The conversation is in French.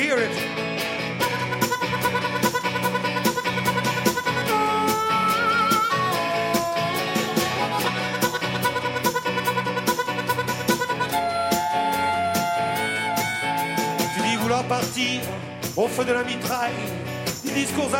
hear it. Tu dis vouloir partir au feu de la mitraille, des discours